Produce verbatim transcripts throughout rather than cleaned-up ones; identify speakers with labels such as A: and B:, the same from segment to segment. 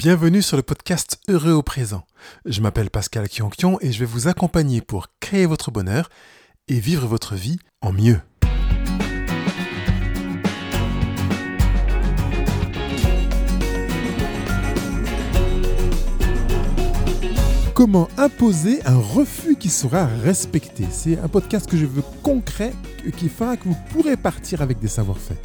A: Bienvenue sur le podcast Heureux au présent. Je m'appelle Pascal Kionkion et je vais vous accompagner pour créer votre bonheur et vivre votre vie en mieux. Comment imposer un refus qui sera respecté? C'est un podcast que je veux concret, qui fera que vous pourrez partir avec des savoir-faire.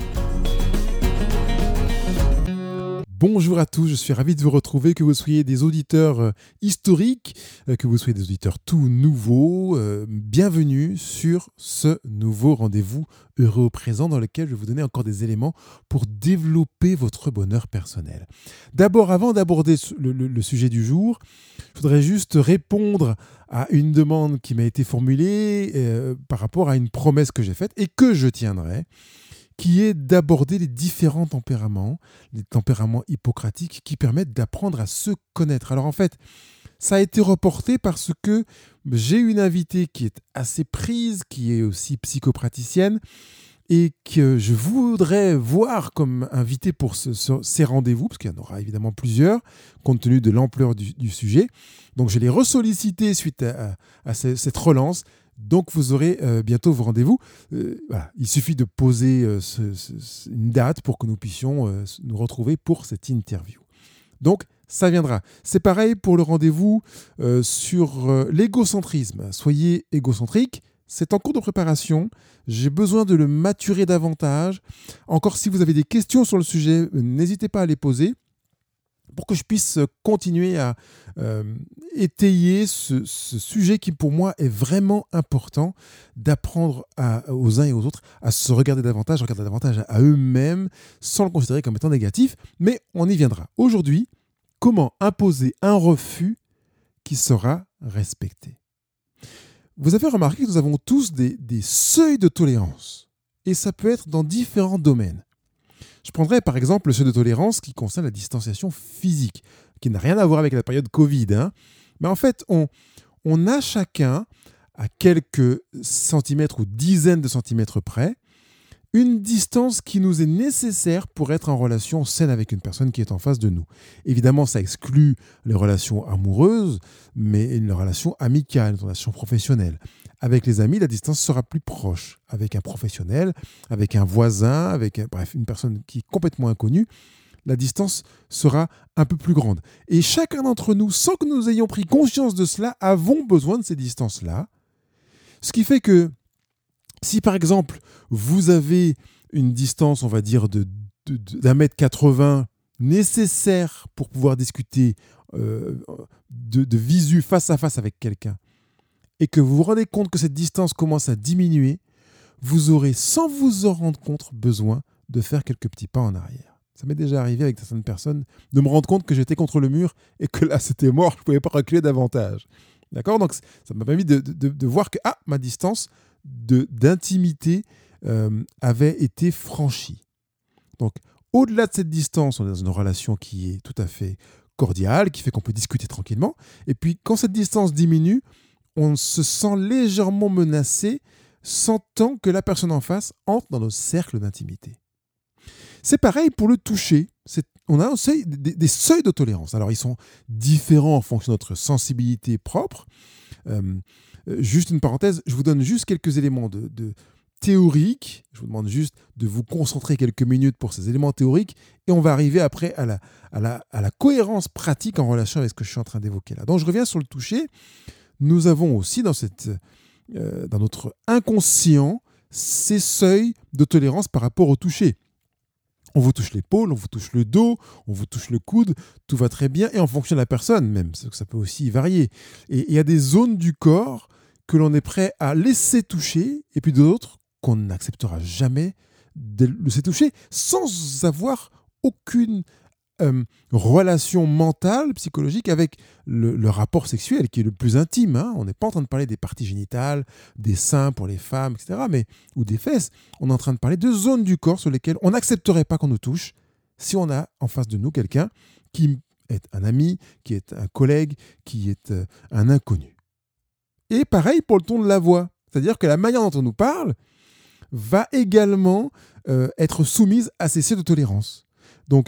A: Bonjour à tous, je suis ravi de vous retrouver, que vous soyez des auditeurs euh, historiques, euh, que vous soyez des auditeurs tout nouveaux. Euh, bienvenue sur ce nouveau rendez-vous Heureux au présent dans lequel je vais vous donner encore des éléments pour développer votre bonheur personnel. D'abord, avant d'aborder le, le, le sujet du jour, je voudrais juste répondre à une demande qui m'a été formulée euh, par rapport à une promesse que j'ai faite et que je tiendrai, qui est d'aborder les différents tempéraments, les tempéraments hippocratiques qui permettent d'apprendre à se connaître. Alors en fait, ça a été reporté parce que j'ai une invitée qui est assez prise, qui est aussi psychopraticienne et que je voudrais voir comme invitée pour ce, ce, ces rendez-vous, parce qu'il y en aura évidemment plusieurs, compte tenu de l'ampleur du, du sujet. Donc je l'ai ressollicité suite à, à, à cette relance. Donc, vous aurez euh, bientôt vos rendez-vous. Euh, voilà. Il suffit de poser euh, ce, ce, une date pour que nous puissions euh, nous retrouver pour cette interview. Donc, ça viendra. C'est pareil pour le rendez-vous euh, sur euh, l'égocentrisme. Soyez égocentrique. C'est en cours de préparation. J'ai besoin de le maturer davantage. Encore, si vous avez des questions sur le sujet, euh, n'hésitez pas à les poser, pour que je puisse continuer à euh, étayer ce, ce sujet qui pour moi est vraiment important, d'apprendre à, aux uns et aux autres à se regarder davantage, à regarder davantage à eux-mêmes, sans le considérer comme étant négatif, mais on y viendra. Aujourd'hui, comment imposer un refus qui sera respecté? Vous avez remarqué que nous avons tous des, des seuils de tolérance, et ça peut être dans différents domaines. Je prendrais par exemple le seuil de tolérance qui concerne la distanciation physique, qui n'a rien à voir avec la période Covid. Hein. Mais en fait, on, on a chacun, à quelques centimètres ou dizaines de centimètres près, une distance qui nous est nécessaire pour être en relation saine avec une personne qui est en face de nous. Évidemment, ça exclut les relations amoureuses, mais une relation amicale, une relation professionnelle. Avec les amis, la distance sera plus proche. Avec un professionnel, avec un voisin, avec un, bref, une personne qui est complètement inconnue, la distance sera un peu plus grande. Et chacun d'entre nous, sans que nous ayons pris conscience de cela, avons besoin de ces distances-là. Ce qui fait que si par exemple, vous avez une distance, on va dire, de, de, de, d'un mètre quatre-vingts nécessaire pour pouvoir discuter euh, de, de visu face à face avec quelqu'un, et que vous vous rendez compte que cette distance commence à diminuer, vous aurez, sans vous en rendre compte, besoin de faire quelques petits pas en arrière. Ça m'est déjà arrivé avec certaines personnes de me rendre compte que j'étais contre le mur et que là, c'était mort, je ne pouvais pas reculer davantage. D'accord ? Donc, ça m'a permis de, de, de voir que ah, ma distance de, d'intimité euh, avait été franchie. Donc, au-delà de cette distance, on est dans une relation qui est tout à fait cordiale, qui fait qu'on peut discuter tranquillement. Et puis, quand cette distance diminue, on se sent légèrement menacé, sentant que la personne en face entre dans nos cercles d'intimité. C'est pareil pour le toucher. C'est, on a un seuil, des, des seuils de tolérance. Alors, ils sont différents en fonction de notre sensibilité propre. Euh, juste une parenthèse, je vous donne juste quelques éléments de, de théoriques. Je vous demande juste de vous concentrer quelques minutes pour ces éléments théoriques et on va arriver après à la, à la, à la cohérence pratique en relation avec ce que je suis en train d'évoquer là. Donc, je reviens sur le toucher. Nous avons aussi dans, cette, euh, dans notre inconscient ces seuils de tolérance par rapport au toucher. On vous touche l'épaule, on vous touche le dos, on vous touche le coude, tout va très bien, et en fonction de la personne même, ça peut aussi varier. Et il y a des zones du corps que l'on est prêt à laisser toucher, et puis d'autres qu'on n'acceptera jamais de laisser toucher, sans avoir aucune euh, relation mentale, psychologique avec le, le rapport sexuel, qui est le plus intime. Hein. On n'est pas en train de parler des parties génitales, des seins pour les femmes, et cetera, mais, ou des fesses. On est en train de parler de zones du corps sur lesquelles on n'accepterait pas qu'on nous touche si on a en face de nous quelqu'un qui est un ami, qui est un collègue, qui est euh, un inconnu. Et pareil pour le ton de la voix. C'est-à-dire que la manière dont on nous parle va également euh, être soumise à ces seuils de tolérance. Donc,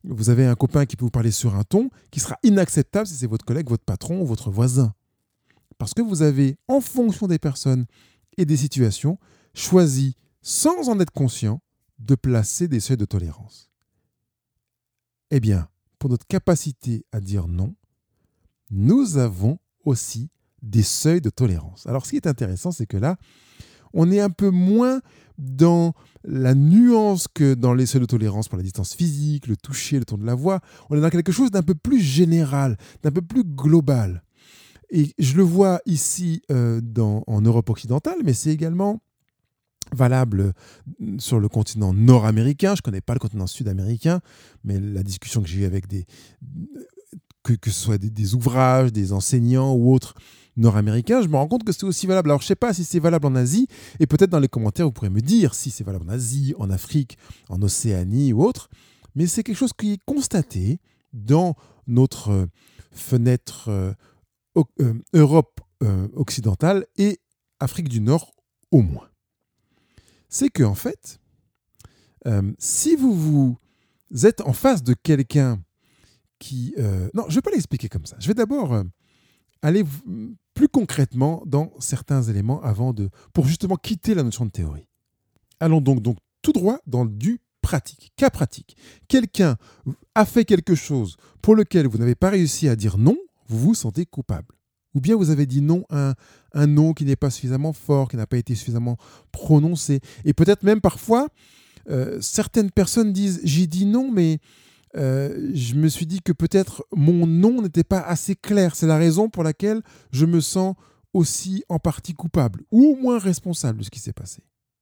A: Vous avez un copain qui peut vous parler sur un ton qui sera inacceptable si c'est votre collègue, votre patron ou votre voisin. Parce que vous avez, en fonction des personnes et des situations, choisi, sans en être conscient, de placer des seuils de tolérance. Eh bien, pour notre capacité à dire non, nous avons aussi des seuils de tolérance. Alors, ce qui est intéressant, c'est que là, on est un peu moins dans la nuance que dans les seuils de tolérance pour la distance physique, le toucher, le ton de la voix. On est dans quelque chose d'un peu plus général, d'un peu plus global. Et je le vois ici euh, dans, en Europe occidentale, mais c'est également valable sur le continent nord-américain. Je ne connais pas le continent sud-américain, mais la discussion que j'ai eue avec des... que, que ce soit des, des ouvrages, des enseignants ou autres nord-américains, je me rends compte que c'est aussi valable. Alors, je ne sais pas si c'est valable en Asie, et peut-être dans les commentaires, vous pourrez me dire si c'est valable en Asie, en Afrique, en Océanie ou autre, mais c'est quelque chose qui est constaté dans notre fenêtre euh, euh, Europe euh, occidentale et Afrique du Nord au moins. C'est que, en fait, euh, si vous, vous êtes en face de quelqu'un qui... Euh, non, je ne vais pas l'expliquer comme ça. Je vais d'abord euh, aller v- plus concrètement dans certains éléments avant de... pour justement quitter la notion de théorie. Allons donc, donc tout droit dans du pratique, cas pratique. Quelqu'un a fait quelque chose pour lequel vous n'avez pas réussi à dire non, vous vous sentez coupable. Ou bien vous avez dit non à un, un non qui n'est pas suffisamment fort, qui n'a pas été suffisamment prononcé. Et peut-être même parfois, euh, certaines personnes disent « j'ai dit non, mais euh, je me suis dit que peut-être mon non n'était pas assez clair. C'est la raison pour laquelle je me sens aussi en partie coupable, ou au moins responsable de ce qui s'est passé. »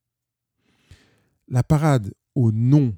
A: La parade au non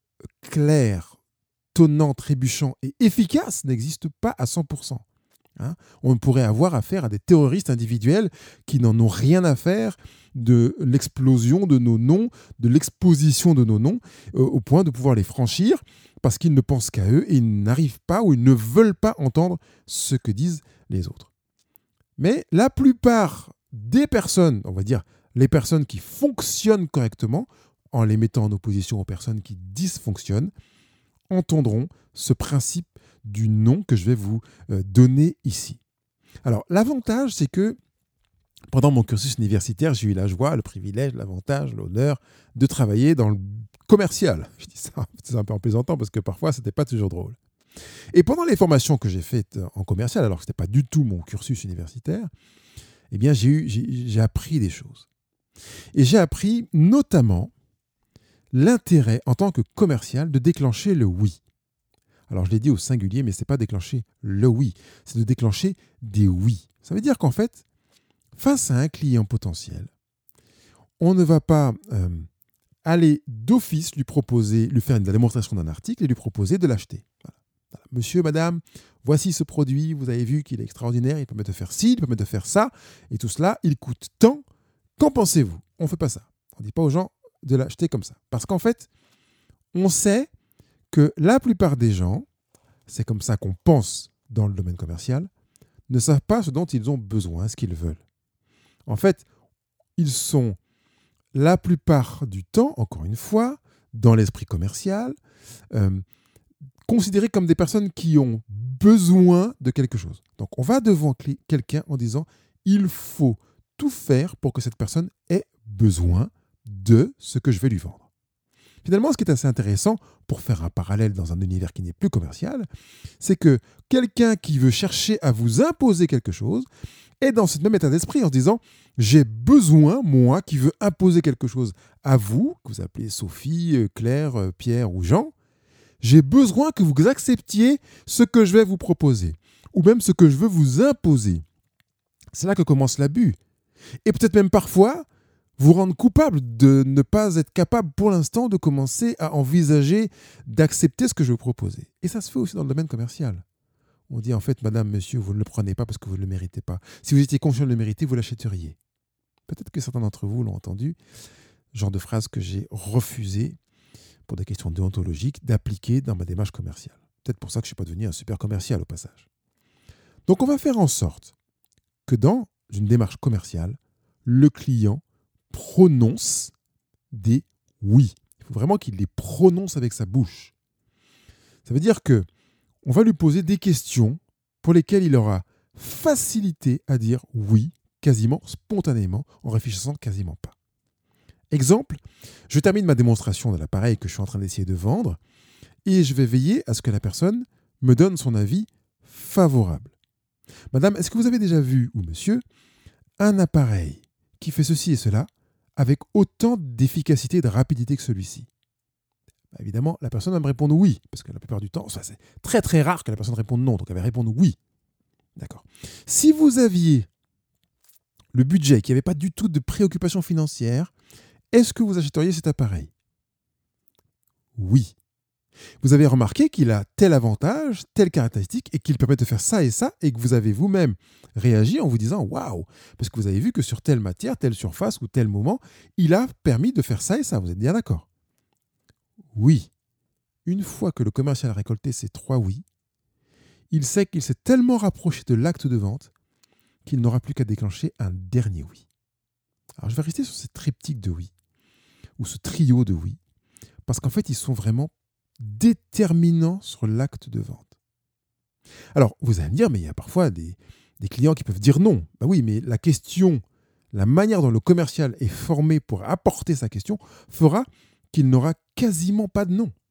A: clair, tonnant, trébuchant et efficace n'existe pas à cent pour cent. Hein, on pourrait avoir affaire à des terroristes individuels qui n'en ont rien à faire de l'explosion de nos noms, de l'exposition de nos noms, euh, au point de pouvoir les franchir parce qu'ils ne pensent qu'à eux et ils n'arrivent pas ou ils ne veulent pas entendre ce que disent les autres. Mais la plupart des personnes, on va dire les personnes qui fonctionnent correctement, en les mettant en opposition aux personnes qui dysfonctionnent, entendront ce principe du non que je vais vous euh, donner ici. Alors, l'avantage, c'est que pendant mon cursus universitaire, j'ai eu la joie, le privilège, l'avantage, l'honneur de travailler dans le commercial. Je dis ça, c'est un peu en plaisantant parce que parfois, ce n'était pas toujours drôle. Et pendant les formations que j'ai faites en commercial, alors que ce n'était pas du tout mon cursus universitaire, eh bien, j'ai, eu, j'ai, j'ai appris des choses. Et j'ai appris notamment l'intérêt en tant que commercial de déclencher le oui. Alors, je l'ai dit au singulier, mais ce n'est pas déclencher le oui, c'est de déclencher des oui. Ça veut dire qu'en fait, face à un client potentiel, on ne va pas euh, aller d'office lui proposer, lui faire une démonstration d'un article et lui proposer de l'acheter. Voilà. Voilà. Monsieur, madame, voici ce produit, vous avez vu qu'il est extraordinaire, il permet de faire ci, il permet de faire ça, et tout cela, il coûte tant. Qu'en pensez-vous ? On ne fait pas ça. On ne dit pas aux gens de l'acheter comme ça. Parce qu'en fait, on sait que la plupart des gens, c'est comme ça qu'on pense dans le domaine commercial, ne savent pas ce dont ils ont besoin, ce qu'ils veulent. En fait, ils sont la plupart du temps, encore une fois, dans l'esprit commercial, euh, considérés comme des personnes qui ont besoin de quelque chose. Donc, on va devant quelqu'un en disant « il faut tout faire pour que cette personne ait besoin de ce que je vais lui vendre ». Finalement, ce qui est assez intéressant, pour faire un parallèle dans un univers qui n'est plus commercial, c'est que quelqu'un qui veut chercher à vous imposer quelque chose est dans ce même état d'esprit en se disant « j'ai besoin, moi, qui veux imposer quelque chose à vous, que vous appelez Sophie, Claire, Pierre ou Jean, j'ai besoin que vous acceptiez ce que je vais vous proposer, ou même ce que je veux vous imposer. » C'est là que commence l'abus. Et peut-être même parfois, vous rendre coupable de ne pas être capable pour l'instant de commencer à envisager d'accepter ce que je vais vous proposer. Et ça se fait aussi dans le domaine commercial. On dit en fait, madame, monsieur, vous ne le prenez pas parce que vous ne le méritez pas. Si vous étiez conscient de le mériter, vous l'achèteriez. Peut-être que certains d'entre vous l'ont entendu, genre de phrase que j'ai refusé, pour des questions déontologiques, d'appliquer dans ma démarche commerciale. Peut-être pour ça que je ne suis pas devenu un super commercial au passage. Donc on va faire en sorte que dans une démarche commerciale, le client prononce des oui. Il faut vraiment qu'il les prononce avec sa bouche. Ça veut dire que on va lui poser des questions pour lesquelles il aura facilité à dire oui, quasiment spontanément, en réfléchissant quasiment pas. Exemple, je termine ma démonstration de l'appareil que je suis en train d'essayer de vendre et je vais veiller à ce que la personne me donne son avis favorable. Madame, est-ce que vous avez déjà vu, ou monsieur, un appareil qui fait ceci et cela avec autant d'efficacité et de rapidité que celui-ci? Bah, évidemment, la personne va me répondre oui, parce que la plupart du temps, ça, c'est très très rare que la personne réponde non, donc elle va répondre oui. D'accord. Si vous aviez le budget, qu'il n'y avait pas du tout de préoccupation financière, est-ce que vous achèteriez cet appareil? Oui. Vous avez remarqué qu'il a tel avantage, telle caractéristique, et qu'il permet de faire ça et ça, et que vous avez vous-même réagi en vous disant waouh, parce que vous avez vu que sur telle matière, telle surface ou tel moment, il a permis de faire ça et ça. Vous êtes bien d'accord? Oui. Une fois que le commercial a récolté ces trois oui, il sait qu'il s'est tellement rapproché de l'acte de vente qu'il n'aura plus qu'à déclencher un dernier oui. Alors je vais rester sur ce triptyque de oui, ou ce trio de oui, parce qu'en fait, ils sont vraiment déterminants sur l'acte de vente. Alors, vous allez me dire, mais il y a parfois des, des clients qui peuvent dire non. Ben oui, mais la question, la manière dont le commercial est formé pour apporter sa question fera qu'il n'aura quasiment pas de non.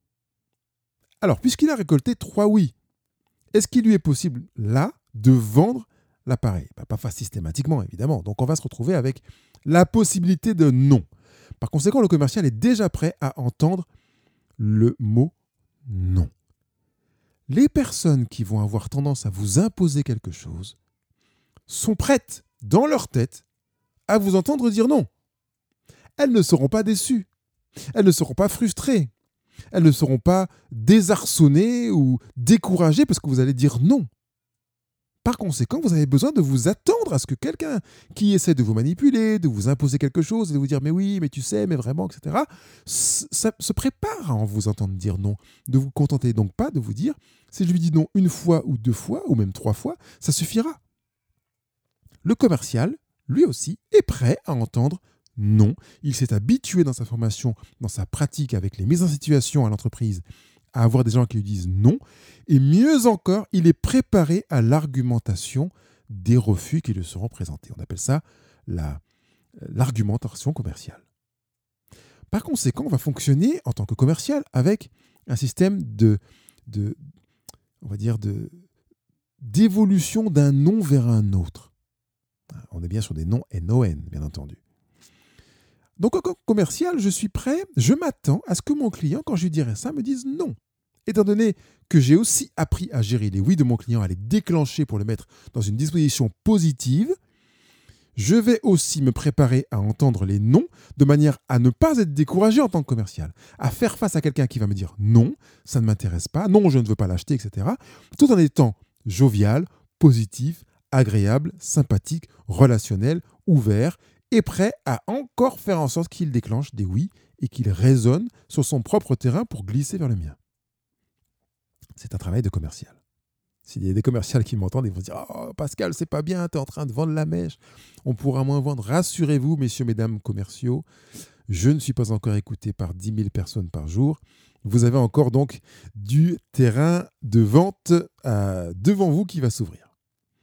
A: Alors, puisqu'il a récolté trois oui, est-ce qu'il lui est possible, là, de vendre l'appareil? Ben, pas systématiquement, évidemment. Donc, on va se retrouver avec la possibilité de non. Par conséquent, le commercial est déjà prêt à entendre le mot non. Les personnes qui vont avoir tendance à vous imposer quelque chose sont prêtes, dans leur tête, à vous entendre dire non. Elles ne seront pas déçues. Elles ne seront pas frustrées. Elles ne seront pas désarçonnées ou découragées parce que vous allez dire non. Par conséquent, vous avez besoin de vous attendre à ce que quelqu'un qui essaie de vous manipuler, de vous imposer quelque chose, et de vous dire « mais oui, mais tu sais, mais vraiment, et cetera » ça se prépare à en vous entendre dire non. Ne vous contentez donc pas de vous dire « si je lui dis non une fois ou deux fois, ou même trois fois, ça suffira ». Le commercial, lui aussi, est prêt à entendre non. Il s'est habitué dans sa formation, dans sa pratique avec les mises en situation à l'entreprise, à avoir des gens qui lui disent non. Et mieux encore, il est préparé à l'argumentation des refus qui lui seront présentés. On appelle ça la, l'argumentation commerciale. Par conséquent, on va fonctionner en tant que commercial avec un système de, de on va dire, de, d'évolution d'un non vers un autre. On est bien sur des noms N O N, bien entendu. Donc, en tant que commercial, je suis prêt, je m'attends à ce que mon client, quand je lui dirai ça, me dise non. Étant donné que j'ai aussi appris à gérer les oui de mon client, à les déclencher pour le mettre dans une disposition positive, je vais aussi me préparer à entendre les non de manière à ne pas être découragé en tant que commercial, à faire face à quelqu'un qui va me dire non, ça ne m'intéresse pas, non, je ne veux pas l'acheter, et cetera, tout en étant jovial, positif, agréable, sympathique, relationnel, ouvert et prêt à encore faire en sorte qu'il déclenche des oui et qu'il résonne sur son propre terrain pour glisser vers le mien. C'est un travail de commercial. S'il y a des commerciaux qui m'entendent, ils vont se dire « Oh Pascal, c'est pas bien, tu es en train de vendre la mèche. On pourra moins vendre. » Rassurez-vous, messieurs, mesdames commerciaux, je ne suis pas encore écouté par dix mille personnes par jour. Vous avez encore donc du terrain de vente euh, devant vous qui va s'ouvrir.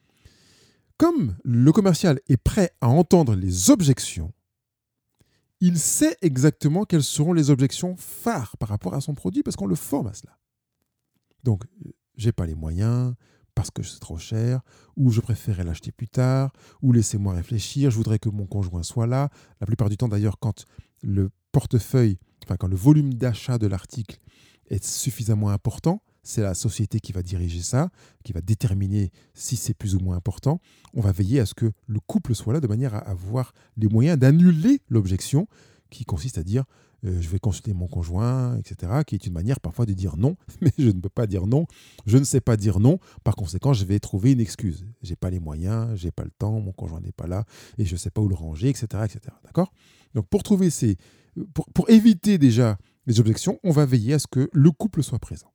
A: Comme le commercial est prêt à entendre les objections, il sait exactement quelles seront les objections phares par rapport à son produit parce qu'on le forme à cela. Donc, j'ai pas les moyens, parce que c'est trop cher, ou je préférais l'acheter plus tard, ou laissez-moi réfléchir, je voudrais que mon conjoint soit là. La plupart du temps, d'ailleurs, quand le portefeuille, enfin, quand le volume d'achat de l'article est suffisamment important, c'est la société qui va diriger ça, qui va déterminer si c'est plus ou moins important. On va veiller à ce que le couple soit là de manière à avoir les moyens d'annuler l'objection qui consiste à dire euh, je vais consulter mon conjoint, et cetera, qui est une manière parfois de dire non, mais je ne peux pas dire non, je ne sais pas dire non, par conséquent, je vais trouver une excuse. Je n'ai pas les moyens, je n'ai pas le temps, mon conjoint n'est pas là, et je ne sais pas où le ranger, et cetera, et cetera. D'accord ? Donc, pour trouver ces... Pour, pour éviter déjà les objections, on va veiller à ce que le couple soit présent.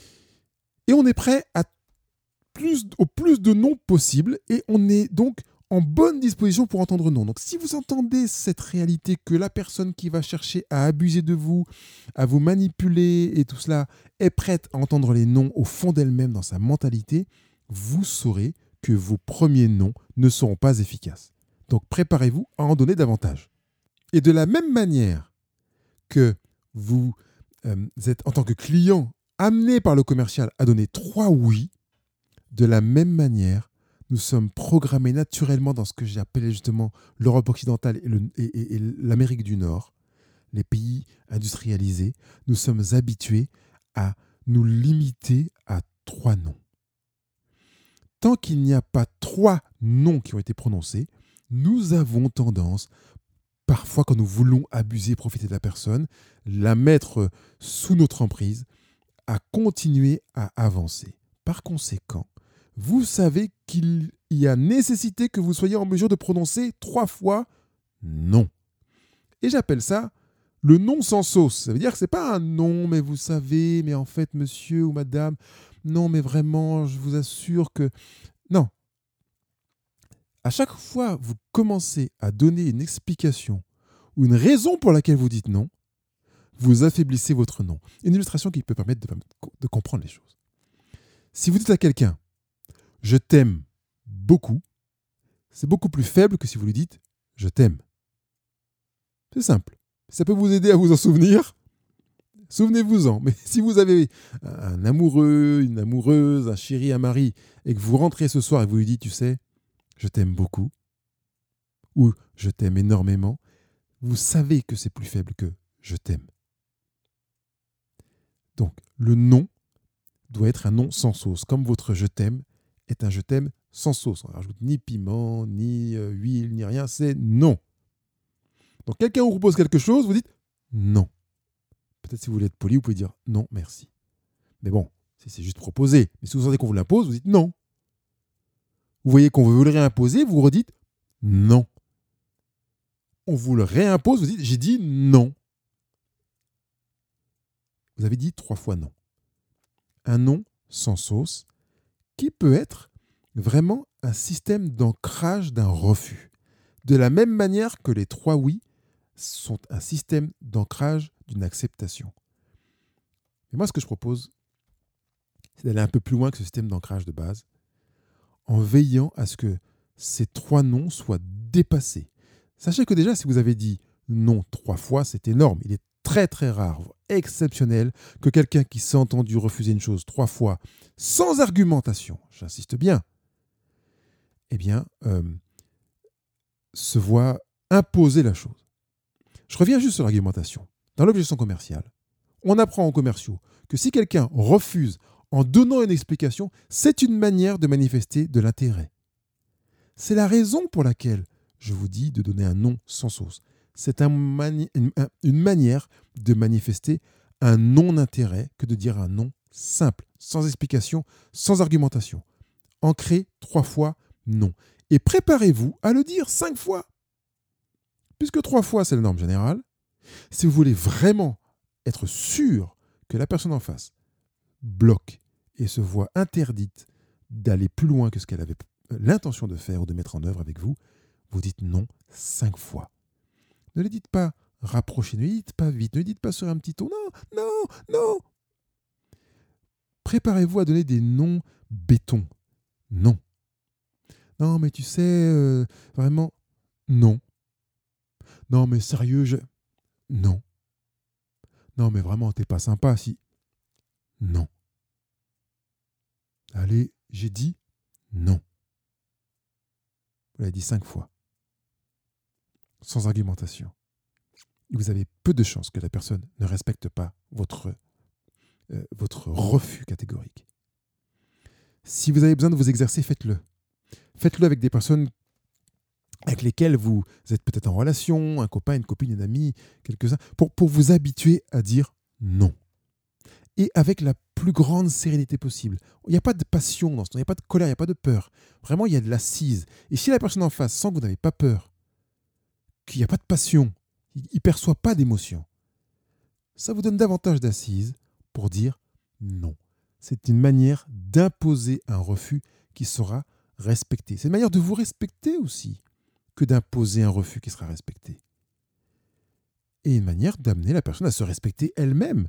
A: Et on est prêt à plus, au plus de non possible, et on est donc en bonne disposition pour entendre non. Donc si vous entendez cette réalité que la personne qui va chercher à abuser de vous, à vous manipuler et tout cela est prête à entendre les non au fond d'elle-même dans sa mentalité, vous saurez que vos premiers non ne seront pas efficaces. Donc préparez-vous à en donner davantage. Et de la même manière que vous euh, êtes en tant que client amené par le commercial à donner trois oui, de la même manière, nous sommes programmés naturellement dans ce que j'ai appelé justement l'Europe occidentale et, le, et, et, et l'Amérique du Nord, les pays industrialisés. Nous sommes habitués à nous limiter à trois noms. Tant qu'il n'y a pas trois noms qui ont été prononcés, nous avons tendance, parfois quand nous voulons abuser, profiter de la personne, la mettre sous notre emprise, à continuer à avancer. Par conséquent, vous savez qu'il y a nécessité que vous soyez en mesure de prononcer trois fois non. Et j'appelle ça le non sans sauce. Ça veut dire que ce n'est pas un non, mais vous savez, mais en fait, monsieur ou madame, non, mais vraiment, je vous assure que... Non. À chaque fois vous commencez à donner une explication ou une raison pour laquelle vous dites non, vous affaiblissez votre non. Une illustration qui peut permettre de, de comprendre les choses. Si vous dites à quelqu'un « je t'aime beaucoup », c'est beaucoup plus faible que si vous lui dites « je t'aime ». C'est simple. Ça peut vous aider à vous en souvenir. Souvenez-vous-en. Mais si vous avez un amoureux, une amoureuse, un chéri, un mari, et que vous rentrez ce soir et vous lui dites « tu sais, je t'aime beaucoup » ou « je t'aime énormément », vous savez que c'est plus faible que « je t'aime ». Donc, le non doit être un non sans sauce, comme votre « je t'aime » est un « je t'aime » sans sauce. On ne rajoute ni piment, ni euh, huile, ni rien, c'est non. Donc, quelqu'un vous propose quelque chose, vous dites non. Peut-être si vous voulez être poli, vous pouvez dire non, merci. Mais bon, si c'est juste proposé, mais si vous sentez qu'on vous l'impose, vous dites non. Vous voyez qu'on veut le réimposer, vous redites non. On vous le réimpose, vous dites j'ai dit non. Vous avez dit trois fois non. Un non sans sauce qui peut être vraiment un système d'ancrage d'un refus. De la même manière que les trois oui sont un système d'ancrage d'une acceptation. Et moi, ce que je propose, c'est d'aller un peu plus loin que ce système d'ancrage de base, en veillant à ce que ces trois noms soient dépassés. Sachez que déjà, si vous avez dit non trois fois, c'est énorme. Il est très très rare, exceptionnel, que quelqu'un qui s'est entendu refuser une chose trois fois, sans argumentation, j'insiste bien, eh bien, euh, se voit imposer la chose. Je reviens juste sur l'argumentation. Dans l'objection commerciale, on apprend aux commerciaux que si quelqu'un refuse en donnant une explication, c'est une manière de manifester de l'intérêt. C'est la raison pour laquelle je vous dis de donner un non sans sauce. C'est un mani- une, un, une manière de manifester un non-intérêt que de dire un non simple, sans explication, sans argumentation. Ancrez trois fois non. Et préparez-vous à le dire cinq fois. Puisque trois fois, c'est la norme générale, si vous voulez vraiment être sûr que la personne en face bloque et se voit interdite d'aller plus loin que ce qu'elle avait l'intention de faire ou de mettre en œuvre avec vous, vous dites non cinq fois. Ne le dites pas rapprochez, ne le dites pas vite, ne le dites pas sur un petit ton. Non, non, non. Préparez-vous à donner des noms béton. Non. Non, mais tu sais, euh, vraiment, non. Non, mais sérieux, je... Non. Non, mais vraiment, t'es pas sympa, si... Non. Allez, j'ai dit non. Vous l'avez dit cinq fois. Sans argumentation. Vous avez peu de chances que la personne ne respecte pas votre, euh, votre refus catégorique. Si vous avez besoin de vous exercer, faites-le. Faites-le avec des personnes avec lesquelles vous êtes peut-être en relation, un copain, une copine, un ami, quelques-uns, pour, pour vous habituer à dire non. Et avec la plus grande sérénité possible. Il n'y a pas de passion dans ce temps, il n'y a pas de colère, il n'y a pas de peur. Vraiment, il y a de l'assise. Et si la personne en face sent que vous n'avez pas peur, qu'il n'y a pas de passion, il ne perçoit pas d'émotion, ça vous donne davantage d'assise pour dire non. C'est une manière d'imposer un refus qui sera respecter. C'est une manière de vous respecter aussi que d'imposer un refus qui sera respecté. Et une manière d'amener la personne à se respecter elle-même.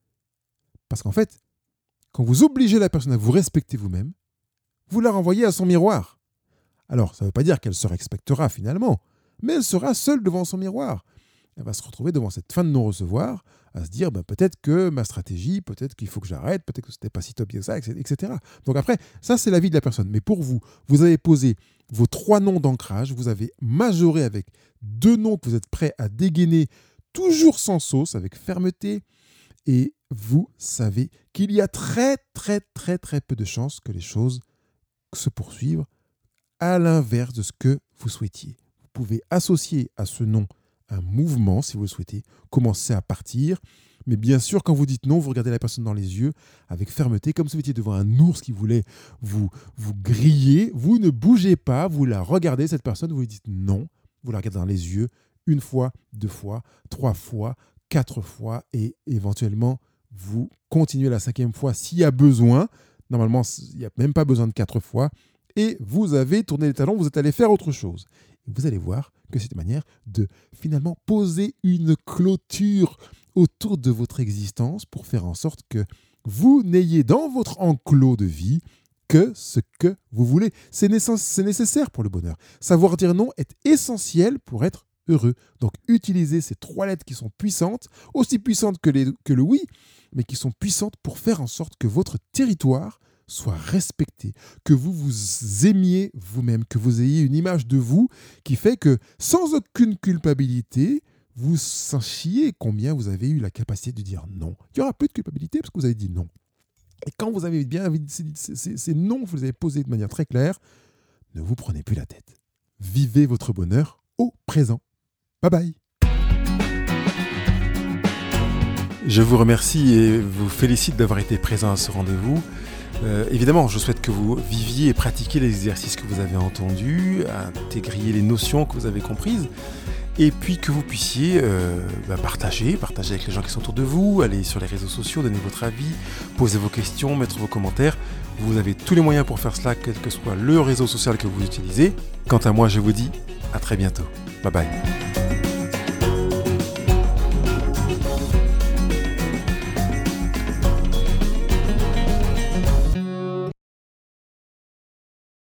A: Parce qu'en fait, quand vous obligez la personne à vous respecter vous-même, vous la renvoyez à son miroir. Alors, ça ne veut pas dire qu'elle se respectera finalement, mais elle sera seule devant son miroir. Elle va se retrouver devant cette fin de non-recevoir, à se dire ben, peut-être que ma stratégie, peut-être qu'il faut que j'arrête, peut-être que ce n'était pas si top que ça, et cetera. Donc après, ça c'est l'avis de la personne. Mais pour vous, vous avez posé vos trois noms d'ancrage, vous avez majoré avec deux noms que vous êtes prêts à dégainer, toujours sans sauce, avec fermeté, et vous savez qu'il y a très très très très peu de chances que les choses se poursuivent à l'inverse de ce que vous souhaitiez. Vous pouvez associer à ce nom un mouvement, si vous le souhaitez, commencer à partir. Mais bien sûr, quand vous dites non, vous regardez la personne dans les yeux avec fermeté, comme si vous étiez devant un ours qui voulait vous, vous griller. Vous ne bougez pas, vous la regardez, cette personne, vous lui dites non. Vous la regardez dans les yeux une fois, deux fois, trois fois, quatre fois et éventuellement, vous continuez la cinquième fois s'il y a besoin. Normalement, il n'y a même pas besoin de quatre fois. Et vous avez tourné les talons, vous êtes allé faire autre chose. Vous allez voir que c'est une manière de finalement poser une clôture autour de votre existence pour faire en sorte que vous n'ayez dans votre enclos de vie que ce que vous voulez. C'est nécessaire pour le bonheur. Savoir dire non est essentiel pour être heureux. Donc utilisez ces trois lettres qui sont puissantes, aussi puissantes que, les, que le oui, mais qui sont puissantes pour faire en sorte que votre territoire soit respecté, que vous vous aimiez vous-même, que vous ayez une image de vous qui fait que, sans aucune culpabilité, vous sachiez combien vous avez eu la capacité de dire non. Il n'y aura plus de culpabilité parce que vous avez dit non. Et quand vous avez bien ces, ces, ces noms, vous les avez posés de manière très claire, ne vous prenez plus la tête. Vivez votre bonheur au présent. Bye bye. Je vous remercie et vous félicite d'avoir été présent à ce rendez-vous. Euh, évidemment, je souhaite que vous viviez et pratiquiez les exercices que vous avez entendus, intégriez les notions que vous avez comprises, et puis que vous puissiez euh, bah, partager, partager avec les gens qui sont autour de vous, aller sur les réseaux sociaux, donner votre avis, poser vos questions, mettre vos commentaires. Vous avez tous les moyens pour faire cela, quel que soit le réseau social que vous utilisez. Quant à moi, je vous dis à très bientôt. Bye bye.